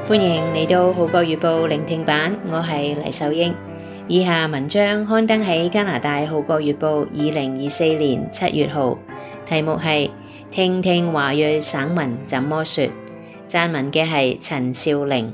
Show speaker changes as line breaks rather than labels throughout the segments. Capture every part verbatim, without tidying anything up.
歡迎嚟到《號角月報》聆聽版，我係黎秀英。以下文章刊登喺加拿大《號角月報》二零二四年七月號，題目係聽聽華裔省民怎麼說，撰文嘅係陳少玲。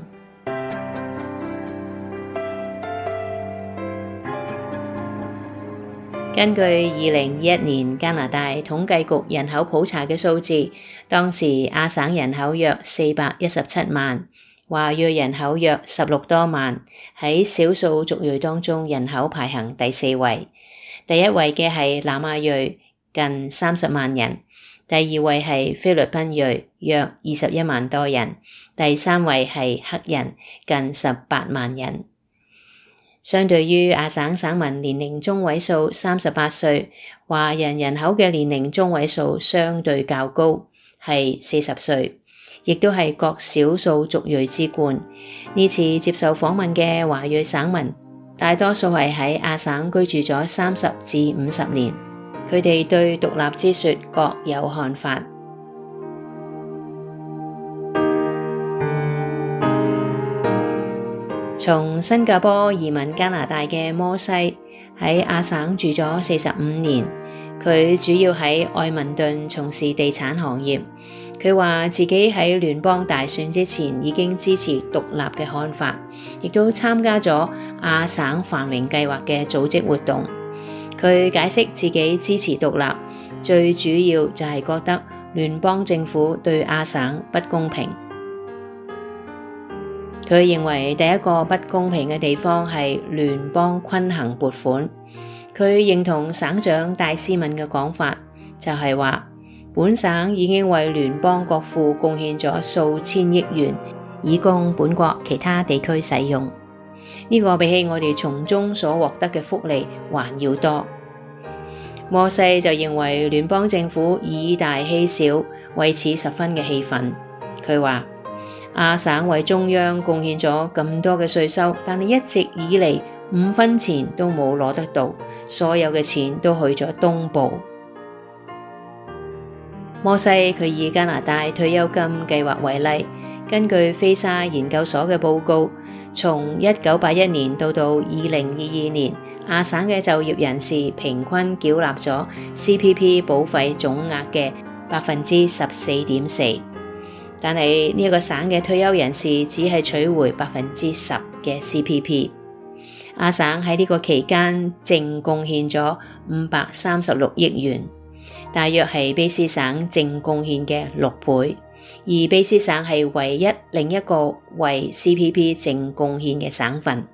根據二零二一年加拿大統計局人口普查嘅數字，當時亞省人口約四百一十七萬，華裔人口約十六多萬，喺少數族裔當中人口排行第四位。第一位嘅係南亞裔，近三十萬人；第二位係菲律賓裔，約二十一萬多人；第三位係黑人，近十八萬人。相對於亞省省民年齡中位數三十八歲，華人人口嘅年齡中位數相對較高，係四十歲，亦都係各少數族裔之冠。呢次接受訪問嘅華裔省民，大多數係喺亞省居住咗三十至五十年，佢哋對獨立之說各有看法。從新加坡移民加拿大嘅摩西喺亞省住咗四十五年，佢主要喺愛民頓從事地產行業。佢話自己喺聯邦大選之前已經支持獨立嘅看法，亦都參加咗亞省繁榮計劃嘅組織活動。佢解釋自己支持獨立，最主要就係覺得聯邦政府對亞省不公平。佢認為第一個不公平嘅地方係聯邦均衡撥款。佢認同省長戴斯敏嘅講法，就係話本省已經為聯邦國庫貢獻咗數千億元，以供本國其他地區使用。呢個比起我哋從中所獲得嘅福利還要多。摩西就認為聯邦政府以大欺小，為此十分嘅氣憤。佢話亞省為中央貢獻咗咁多嘅稅收，但係一直以嚟五分錢都冇攞得到，所有嘅錢都去咗東部。摩西佢以加拿大退休金計劃為例，根據菲沙研究所嘅報告，從一九八一年到到二零二二年，亞省嘅就業人士平均繳納咗 C P P 保費總額嘅百分之十四點四。但係呢一個省嘅退休人士只係取回百分之十嘅 C P P。亞省喺呢個期間淨貢獻咗五百三十六億元，大約係卑詩省淨貢獻嘅六倍，而卑詩省係唯一另一個為 C P P 淨貢獻嘅省份。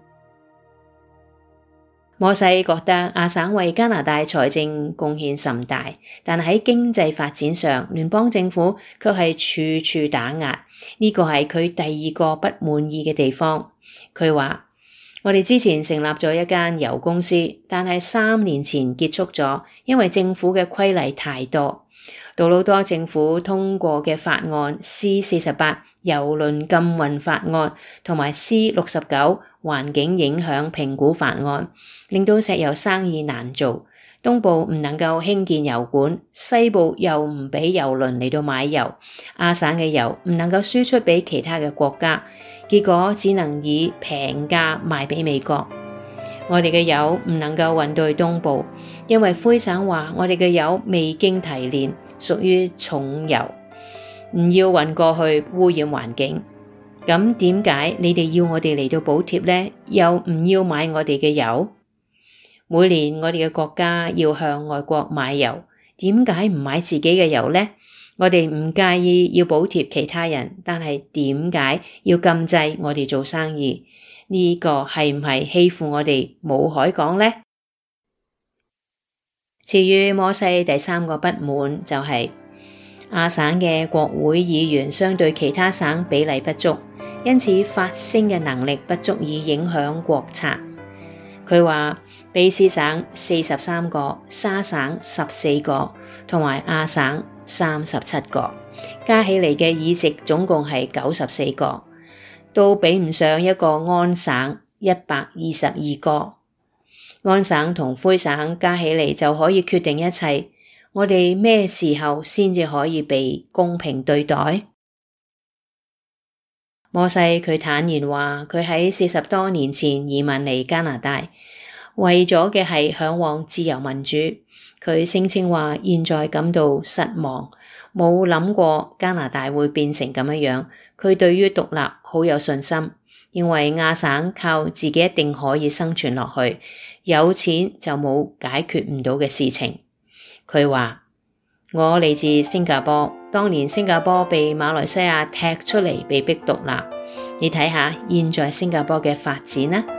摩西覺得亞省為加拿大財政貢獻甚大，但喺經濟發展上，聯邦政府卻係處處打壓。呢個係佢第二個不滿意嘅地方。佢話：我哋之前成立咗一間油公司，但係三年前結束咗，因為政府嘅規例太多。杜魯多政府通過嘅法案 C 四十八郵輪禁運法案同埋 C 六十九環境影響評估法案，令到石油生意難做。東部唔能夠興建油管，西部又唔俾郵輪嚟到買油，亞省嘅油唔能夠輸出俾其他嘅國家，結果只能以平價賣俾美國。我哋嘅油唔能夠運到去東部，因為魁省話我哋嘅油未經提煉，屬於重油，唔要運過去污染環境。咁點解你哋要我哋嚟到補貼呢？又唔要買我哋嘅油？每年我哋嘅國家要向外國買油，點解唔買自己嘅油呢？我哋唔介意要補貼其他人，但係點解要禁制我哋做生意？呢個係唔係欺負我哋冇海港呢？至於摩西第三個不滿就係亞省嘅國會議員相對其他省比例不足，因此發聲嘅能力不足以影響國策。佢話卑詩省四十三個，沙省十四個，同埋亞省三十七個，加起嚟嘅議席總共係九十四個，都比唔上一個安省一百二十二個。安省同魁省加起嚟就可以決定一切。我哋咩時候先至可以被公平對待？ 摩西佢坦言話，佢喺四十多年前移民嚟加拿大，為咗嘅係向往自由民主。佢聲稱話，現在感到失望，冇諗過加拿大會變成咁樣樣。佢對於獨立好有信心，認為亞省靠自己一定可以生存落去，有錢就冇解決唔到嘅事情。佢話，我嚟自新加坡，當年新加坡被馬來西亞踢出嚟，被逼獨立。你睇下現在新加坡嘅發展啦。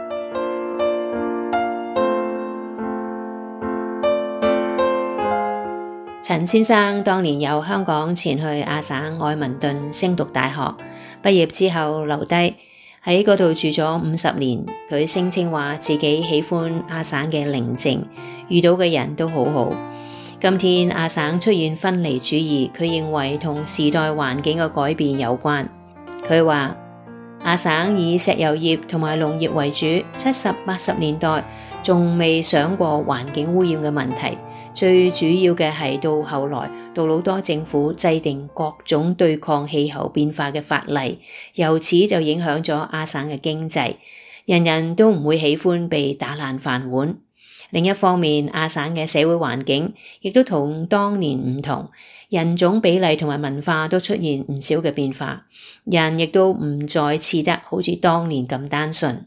陳先生當年由香港前去亞省愛民頓升讀大學，畢業之後留低喺嗰度住咗五十年。佢聲稱話自己喜歡亞省嘅寧靜，遇到嘅人都好好。今天亞省出現分離主義，佢認為同時代環境嘅改變有關。佢話亞省以石油業同埋農業為主，七十八十年代仲未想過環境污染嘅問題。最主要嘅係到後來，杜魯多政府制定各種對抗氣候變化嘅法例，由此就影響咗亞省嘅經濟。人人都唔會喜歡被打爛飯碗。另一方面，亞省嘅社會環境亦都同當年唔同，人種比例同埋文化都出現唔少嘅變化，人亦都唔再似得好似當年咁單純。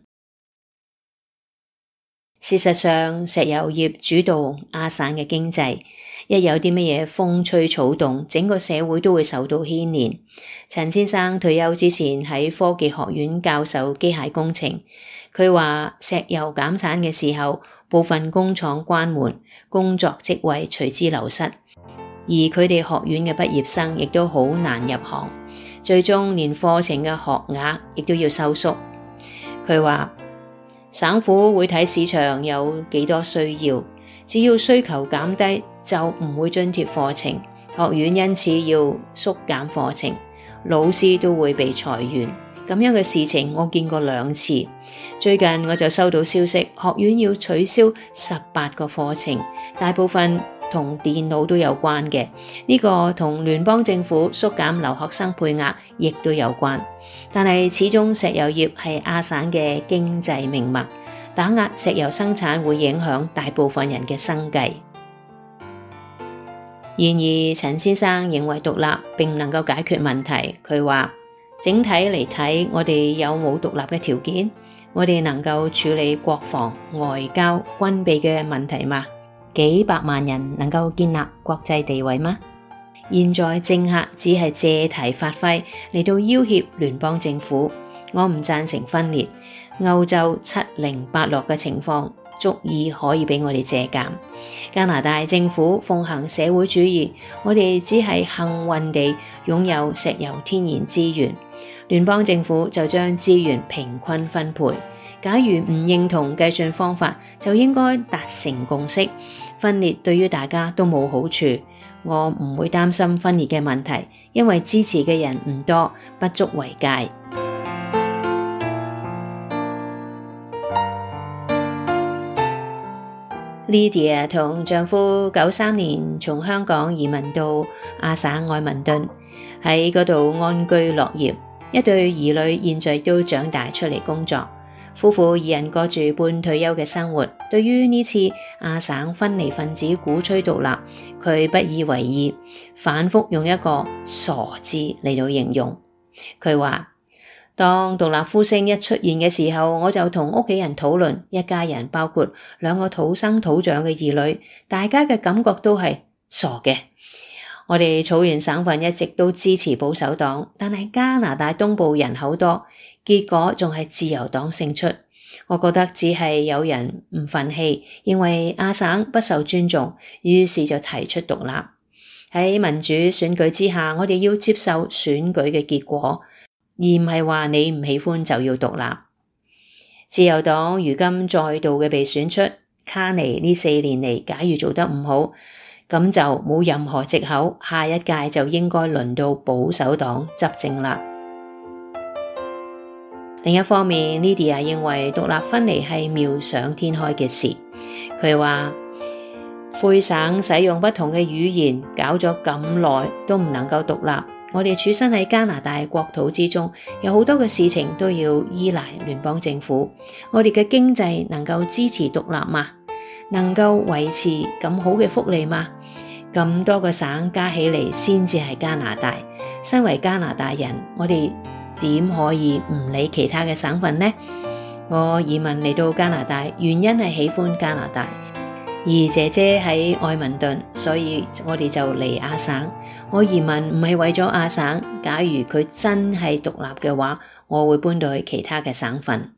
事實上，石油業主導亞省嘅經濟，一有啲乜嘢風吹草動，整個社會都會受到牽連。陳先生退休之前喺科技學院教授機械工程，佢話石油減產嘅時候，部分工廠關門，工作職位隨之流失，而佢哋學院嘅畢業生亦都好難入行，最終連課程嘅學額亦都要收縮。佢話省府會睇市場有幾多需要，只要需求減低就唔會津貼課程，學院因此要縮減課程，老師都會被裁員。咁樣嘅事情我見過兩次。最近我就收到消息，學院要取消十八個課程，大部分同電腦都有關嘅。呢個同聯邦政府縮減留學生配額亦都有關。但係始終石油業係亞省嘅經濟命脈，打壓石油生產會影響大部分人嘅生計。然而陳先生認為獨立並唔能夠解決問題。佢話整體嚟睇，我哋有冇獨立嘅條件？我哋能夠處理國防、外交、軍備嘅問題嗎？幾百萬人能夠建立國際地位嗎？現在政客只係借題發揮嚟到要挾聯邦政府，我唔贊成分裂。歐洲七零八落嘅情況足以可以俾我哋借鑑。加拿大政府奉行社會主義，我哋只係幸運地擁有石油天然資源，聯邦政府就將資源平均分配。假如唔認同計算方法，就應該達成共識。分裂對於大家都冇好處。我唔會擔心分裂嘅問題，因為支持嘅人唔多，不足為戒。Lydia 同丈夫九三年從香港移民到亞省愛民頓，喺嗰度安居樂業。一對兒女現在都長大出嚟工作，夫婦二人過住半退休嘅生活。對於呢次亞省分離分子鼓吹獨立，佢不以為意，反覆用一個傻字嚟到形容。佢話當獨立呼聲一出現嘅時候，我就同屋企人討論，一家人包括兩個土生土長嘅兒女，大家嘅感覺都係傻嘅。我哋草原省份一直都支持保守黨，但係加拿大東部人口多，結果仲係自由黨勝出。我覺得只係有人唔忿氣，認為亞省不受尊重，於是就提出獨立。喺民主選舉之下，我哋要接受選舉嘅結果，而唔係話你唔喜歡就要獨立。自由黨如今再度嘅被選出，卡尼呢四年嚟，假如做得唔好，咁就冇任何藉口，下一屆就應該輪到保守黨執政啦。另一方面 Lydia 認為獨立分離係妙想天開嘅事。佢話魁省使用不同嘅語言，搞咗咁耐都唔能夠獨立， 我哋處身喺加拿大國土之中，有好多嘅事情都要依賴聯邦政府。我哋嘅經濟能夠支持獨立嗎？能夠維持咁好嘅福利嗎？咁多個省加起嚟先至係加拿大。身為加拿大人，我哋點可以唔理其他嘅省份呢？我移民嚟到加拿大，原因係喜歡加拿大。而姐姐喺愛民頓，所以我哋就嚟亞省。我移民唔係為咗亞省，假如佢真係獨立嘅話，我會搬到去其他嘅省份。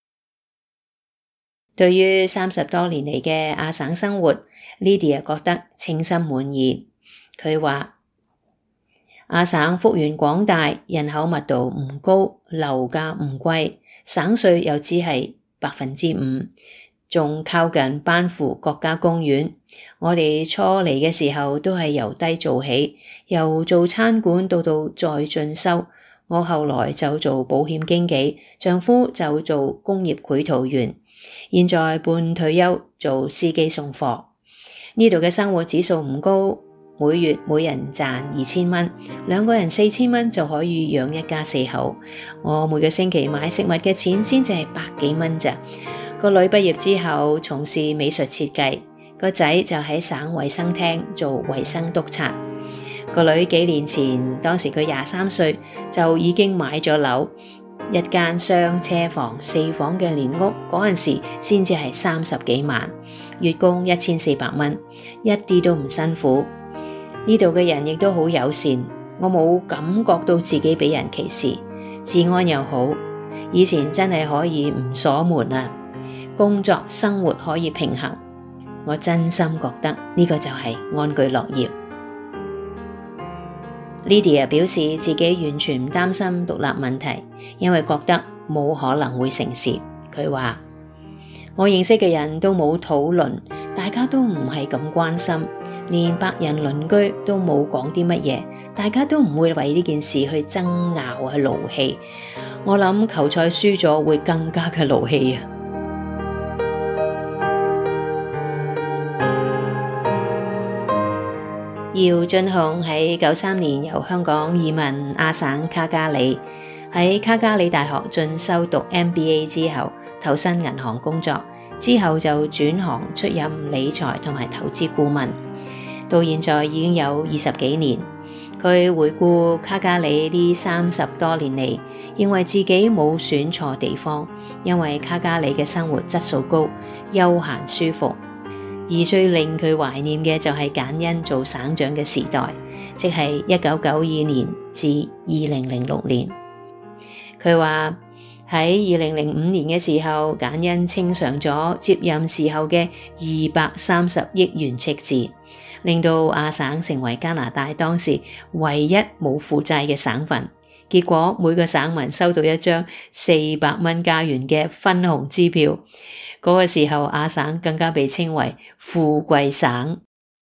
對於三十多年嚟嘅亞省生活， Lydia 覺得稱心滿意。佢話亞省幅員廣大，人口密度唔高，樓價唔貴，省稅又只係百分之五。仲靠近班夫國家公園。我哋初嚟嘅時候都係由低做起，由做餐館到到再進修。我後來就做保險經紀，丈夫就做工業繪圖員，現在半退休做司機送貨。呢度嘅生活指數唔高，每月每人賺二千蚊，兩個人四千蚊就可以養一家四口。我每個星期買食物嘅錢先至係百幾蚊咋。個女畢業之後從事美術設計，個仔就喺省衛生廳做衛生督察。個女幾年前，當時佢廿三歲就已經買咗樓，一間雙車房四房嘅連屋，嗰陣時先至係三十幾萬，月供一千四百蚊，一啲都唔辛苦。呢度嘅人亦都好友善，我冇感覺到自己俾人歧視，治安又好。以前真係可以唔鎖門啊！工作生活可以平衡，我真心覺得呢個就係安居樂業。Lydia 表示自己完全唔擔心獨立問題，因為覺得冇可能會成事。佢話我認識嘅人都冇討論，大家都唔係咁關心，連白人鄰居都冇講啲乜嘢，大家都唔會為呢件事去爭拗啊勞氣。我諗球賽輸咗會更加嘅勞氣啊！姚俊雄喺九三年由香港移民亞省卡加里，喺卡加里大學進修讀 M B A 之後，投身銀行工作，之後就轉行出任理財同埋投資顧問，到現在已經有二十幾年。佢回顧卡加里呢三十多年嚟，認為自己冇選錯地方，因為卡加里嘅生活質素高，悠閒舒服。而最令佢懷念嘅就係簡恩做省長嘅時代，即係一九九二年至二零零六年。佢話喺二零零五年嘅時候，簡恩清償咗接任時候嘅二百三十億元赤字，令到亞省成為加拿大當時唯一冇負債嘅省份。結果每個省民收到一張四百蚊加元嘅分紅支票，嗰個時候亞省更加被稱為富貴省。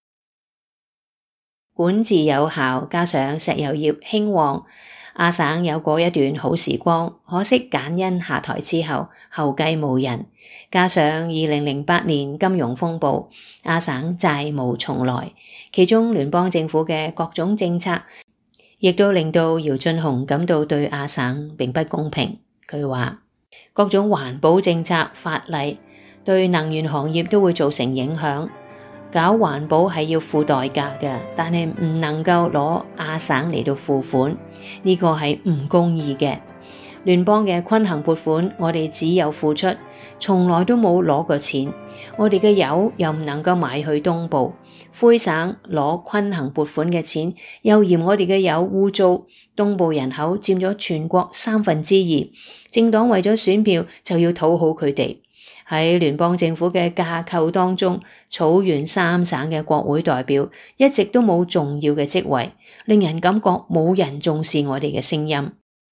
管治有效，加上石油業興旺，亞省有過一段好時光。可惜簡恩下台之後後繼無人，加上二零零八年金融風暴，亞省債務重來，其中聯邦政府嘅各種政策亦都令到姚俊雄感到對亞省並不公平。佢話各種環保政策法例對能源行業都會造成影響，搞環保係要付代價嘅，但係唔能夠攞亞省嚟到付款，呢個係唔公義嘅。聯邦嘅均衡撥款，我哋只有付出，從來都冇攞過錢。我哋嘅油又唔能夠買去東部，灰省攞均衡撥款嘅錢，又嫌我哋嘅油污糟。東部人口佔咗全國三分之二，政黨為咗選票就要討好佢哋。喺聯邦政府嘅架構當中，草原三省嘅國會代表一直都冇重要嘅職位，令人感覺冇人重視我哋嘅聲音。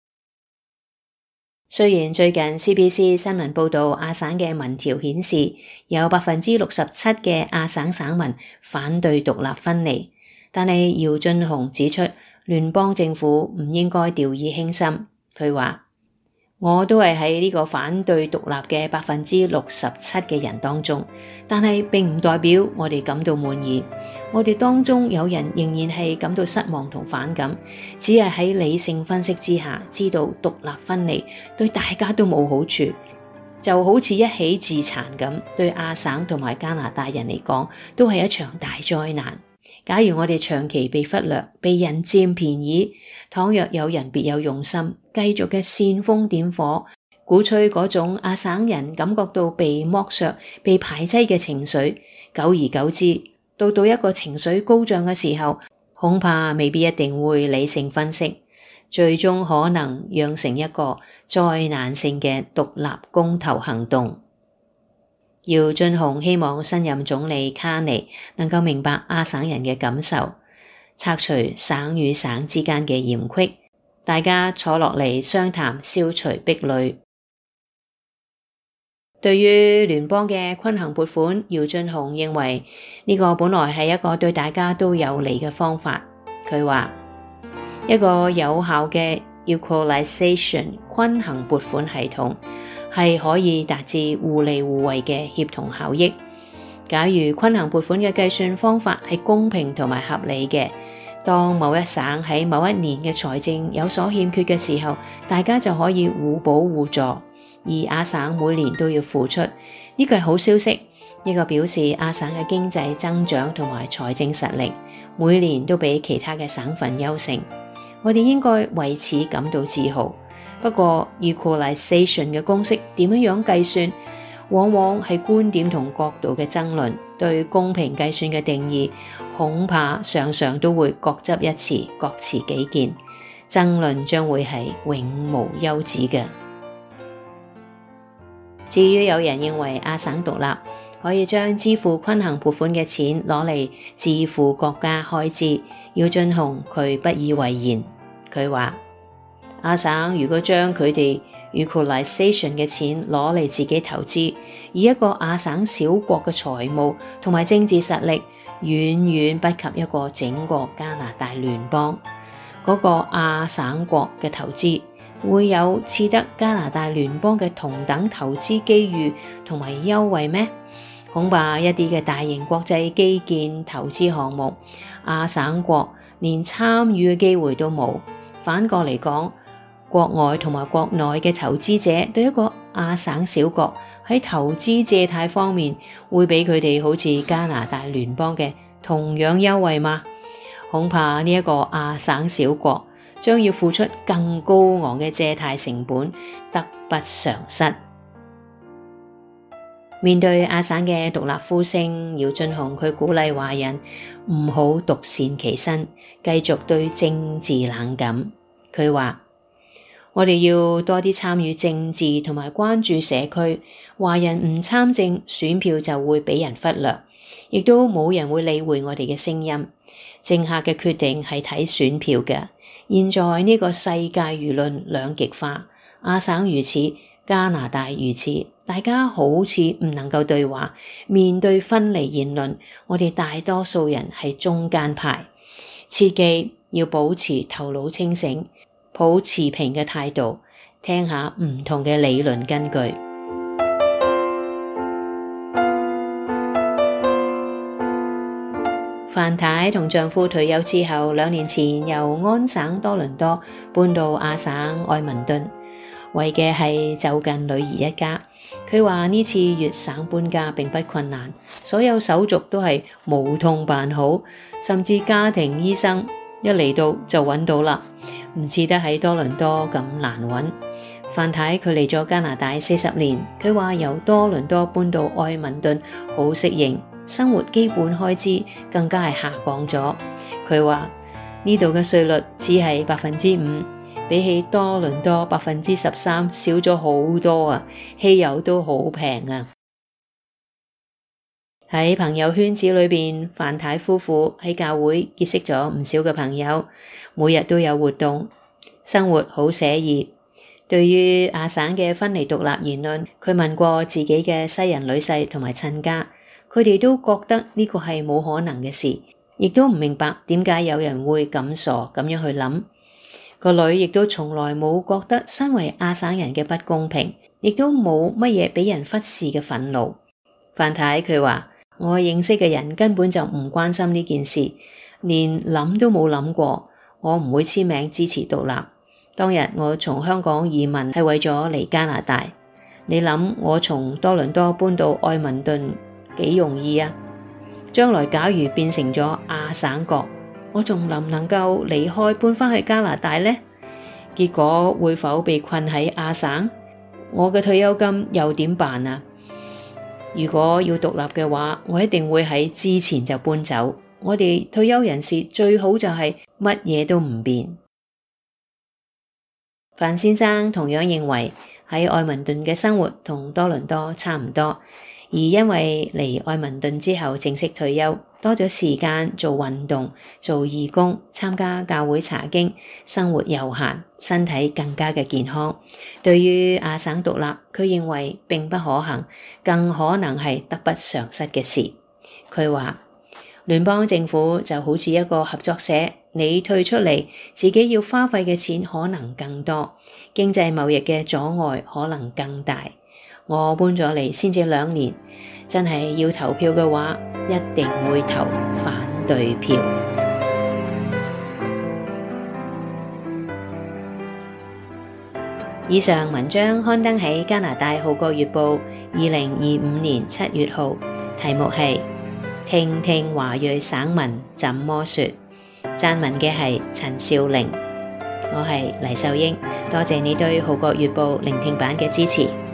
雖然最近 C B C 新聞報道亞省嘅民調顯示有百分之六十七嘅亞省省民反對獨立分離，但係姚俊雄指出聯邦政府唔應該掉以輕心。佢話我都係喺呢個反對獨立嘅百分之六十七嘅人當中，但係並唔代表我哋感到滿意。我哋當中有人仍然係感到失望同反感，只係喺理性分析之下，知道獨立分離對大家都冇好處，就好似一起自殘咁，對亞省同埋加拿大人嚟講，都係一場大災難。假如我哋長期被忽略、被人佔便宜，倘若有人別有用心，繼續嘅煽風點火，鼓吹嗰種亞省人感覺到被剝削、被排擠嘅情緒，久而久之，到到一個情緒高漲嘅時候，恐怕未必一定會理性分析，最終可能釀成一個災難性嘅獨立公投行動。姚俊雄希望新任總理卡尼能夠明白亞省人嘅感受，拆除省與省之間嘅嫌隙，大家坐落嚟商談，消除壁壘。對於聯邦嘅均衡撥款，姚俊雄認為呢個本來係一個對大家都有利嘅方法。佢話一個有效嘅 equalization 均衡撥款系統係可以達至互利互惠嘅協同效益。假如均衡撥款嘅計算方法係公平同埋合理嘅，當某一省喺某一年嘅財政有所欠缺嘅時候，大家就可以互補互助，而亞省每年都要付出。呢個係好消息，呢個表示亞省嘅經濟增長同埋財政實力每年都比其他嘅省份優勝。我哋應該為此感到自豪。不過 equalization 嘅公式點樣樣計算，往往係觀點同角度嘅爭論，對公平計算嘅定義恐怕常常都會各執一詞，各持己見，爭論將會係永無休止嘅。至於有人認為亞省獨立可以將支付均衡撥款嘅錢攞嚟自負國家開支，姚俊雄佢不以為然。佢話亞省如果將佢哋 equalization 嘅錢攞嚟自己投資，以一個亞省小國嘅財務同埋政治實力遠遠不及一個整個加拿大聯邦嗰個亞省國嘅投資，會有似得加拿大聯邦嘅同等投資機遇同埋優惠咩？恐怕一啲嘅大型國際基建投資項目，亞省國連參與嘅機會都冇。反過嚟講，國外同埋國內嘅投資者對一個亞省小國喺投資借貸方面會比佢哋好似加拿大聯邦嘅同樣優惠嗎？恐怕呢一個亞省小國將要付出更高昂嘅借貸成本，得不償失。面對亞省嘅獨立呼聲，姚俊雄佢鼓勵華人唔好獨善其身，繼續對政治冷感。佢話我哋要多啲參與政治同埋關注社區，華人唔參政，選票就會俾人忽略，亦都冇人會理會我哋嘅聲音。政客嘅決定係睇選票嘅。現在呢個世界輿論兩極化，亞省如此，加拿大如此，大家好似唔能夠對話。面對分離言論，我哋大多數人係中間派，切記要保持頭腦清醒，抱持平嘅態度，聽下唔同嘅理論根據。范太同丈夫退休之後，兩年前由安省多倫多搬到亞省愛民頓，為嘅係就近女兒一家。佢話呢次粵省搬家並不困難，所有手續都係無痛辦好，甚至家庭醫生一嚟到就揾到啦，唔似得喺多倫多咁難揾。范太佢嚟咗加拿大四十年，佢話由多倫多搬到愛民頓好適應，生活基本開支更加係下降咗。佢話呢度嘅稅率只係百分之五，比起多倫多百分之十三少咗好多啊！汽油都好平啊！喺朋友圈子裏邊，范太夫婦喺教會結識咗唔少嘅朋友，每日都有活動，生活好寫意。對於亞省嘅分離獨立言論，佢問過自己嘅西人女婿同埋親家，佢哋都覺得呢個係冇可能嘅事，亦都唔明白點解有人會咁傻咁樣去諗。 個女亦都從來冇覺得身為亞省人嘅不公平，亦都冇乜嘢俾人忽視嘅憤怒。范太佢話：我認識嘅人根本就唔關心呢件事，連諗都冇諗過。我唔會簽名支持獨立。當日我從香港移民係為咗嚟加拿大。你諗我從多倫多搬到愛民頓幾容易啊？將來假如變成咗亞省國，我仲能唔能夠離開搬返去加拿大呢？結果會否被困喺亞省？我嘅退休金又點辦啊？如果要獨立嘅話，我一定會喺之前就搬走。我哋退休人士最好就係乜嘢都唔變。范先生同樣認為喺愛民頓嘅生活同多倫多差唔多，而因為嚟愛民頓之後正式退休，多咗時間做運動、做義工、參加教會查經，生活悠閒，身體更加嘅健康。對於亞省獨立，佢認為並不可行，更可能係得不償失嘅事。佢話聯邦政府就好似一個合作社，你退出嚟，自己要花費嘅錢可能更多，經濟貿易嘅阻礙可能更大。我搬咗嚟先至兩年，真係要投票嘅話，一定會投反對票。以上文章刊登喺加拿大《號角月報》二零二五年七月號，題目係聽聽華裔省民怎麼說。撰文嘅係陳少玲，我係黎秀英，多謝你對《號角月報》聆聽版嘅支持。